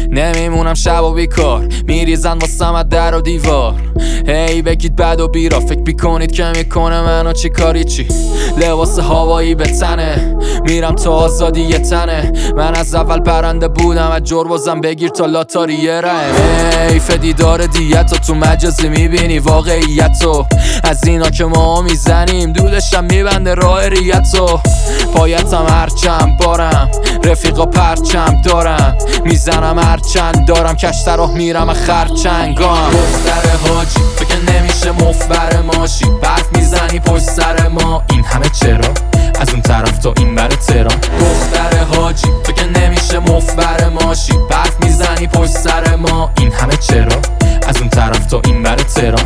نمیمونم شب و بیکار، میریزن واسم از در و دیوار. هی بگید بد و بیرا، فکر بیکنید که میکنه منو چی کاری چی. لباس هوایی به تنه، میرم تا آزادی یه تنه. من از اول پرنده بودم، از جربازم بگیر تا لاتاریه رم. حیف دیدار دیتو، تو مجازی میبینی واقعیتو. از اینا که ما میزنیم دودشم میبنده راه ریتو. پایتم هرچند بارم، رفیقا پرچم دارم. میزنم هرچند دارم، کشت راه میرم خرچنگام. دختر حاجی تو که نمیشه مفبر ماشی، برف میزنی پشت سر ما، این همه چرا؟ از اون طرف تا این بر تهران. دختر حاجی تو که نمیشه مفبر ماشی، برف میزنی پشت سر ما، این همه چرا؟ از اون طرف تا این بر تهران.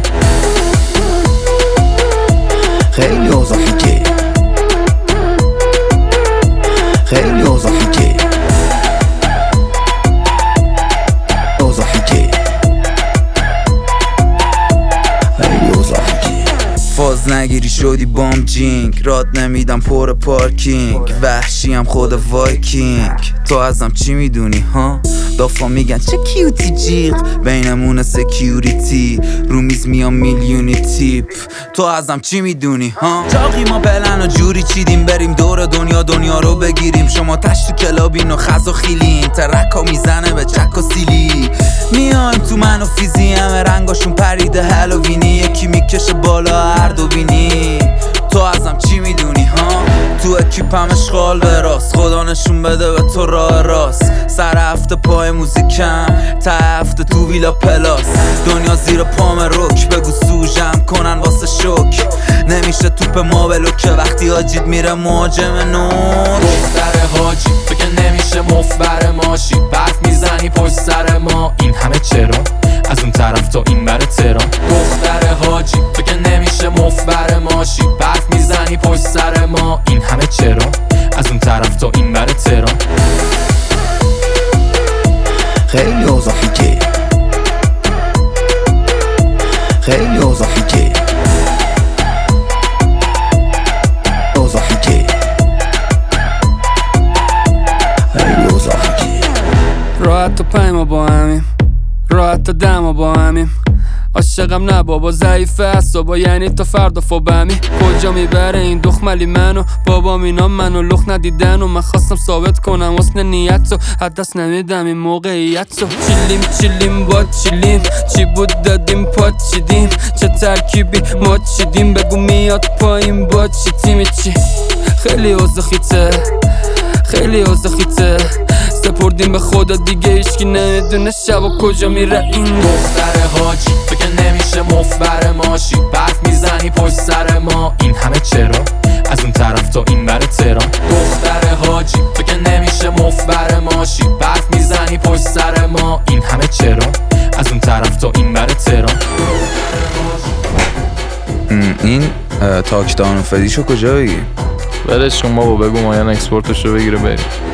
خیلی اوضاع فیکه، خیلی اوضاع فیکه، اوضاع فیکه، خیلی اوضاع فیکه. فاز نگیری شدی بام جینگ، راد نمیدم پر پارکینگ، وحشیم خود وایکینگ. تو ازم چی میدونی ها؟ دافا میگن چه کیوتی جیغ، بینمون سکیوریتی، رو میز میام میلیونی تیپ. تو ازم چی میدونی ها؟ چاقی ما پلن و جوری چیدیم، بریم دور دنیا رو بگیریم. شما تش تو کلابین و خز و خیلین، ترکا میزنه به چک و سیلی. میایم تو من و فیزی، همه رنگاشون پریده هالووینی، یکی میکشه بالا هر دو بینی. تو ازم چی میدونی ها؟ تو اکیپم اشغال به راست، خدا نشون بده به تو راه راست. سر هفته پای موزیکم، تا هفته تو ویلا پلاس. دنیا زیر پام روک، بگو سوژم کنن واسه شوک. نمیشه توپ ما بلوکه وقتی حاجید میره مهاجم نور. دختر حاجی تو که نمیشه مفبر ماشی، برف میزنی پشت سر ما، این همه چرا؟ از اون طرف تا این بر تهران. دختر حاجی تو که نمیشه مفبر ماشی، برف میزنی پشت سر ما، این همه چرا؟ از اون طرف تا این بر تهران. خیلی اوضاع فیکه، خیلی اوضاع فیکه، اوضاع فیکه، خیلی اوضاع فیکه. راحت تا پایما با همیم، راحت تا دما با همیم. عاشقم نه بابا ضعیفه اعصابا، یعنی تا فردا فوبمی. کجا میبره این دخملی منو؟ بابام اینا منو لخ ندیدن و من خواستم ثابت کنم حسن نیتو، از دست نمیدم این موقعیتو. چیلیم با چیلیم، چی بود دادیم پا چیدیم، چه ترکیبی ما چیدیم، بگو میاد پایین با چی تیمی چی. خیلی اوضاع خیته، خیلی اوضاع خیته، سپردیم به خدا دیگه هیچکی نمیدونه شب و کجا میره این. دختر حاجی تو که نمیشه مفبر ماشی، برف میزنی پشت سر ما، این همه چرا؟ از اون طرف تا این بر تهران. دختر حاجی تو که نمیشه مفبر ماشی، برف میزنی پشت سر ما، این همه چرا؟ از اون طرف تا این بر تهران. این تاکتان و فدیشو کجا بگی؟ ولش کن بابا، بگو مایان اکسپورتش رو بگیره بریم.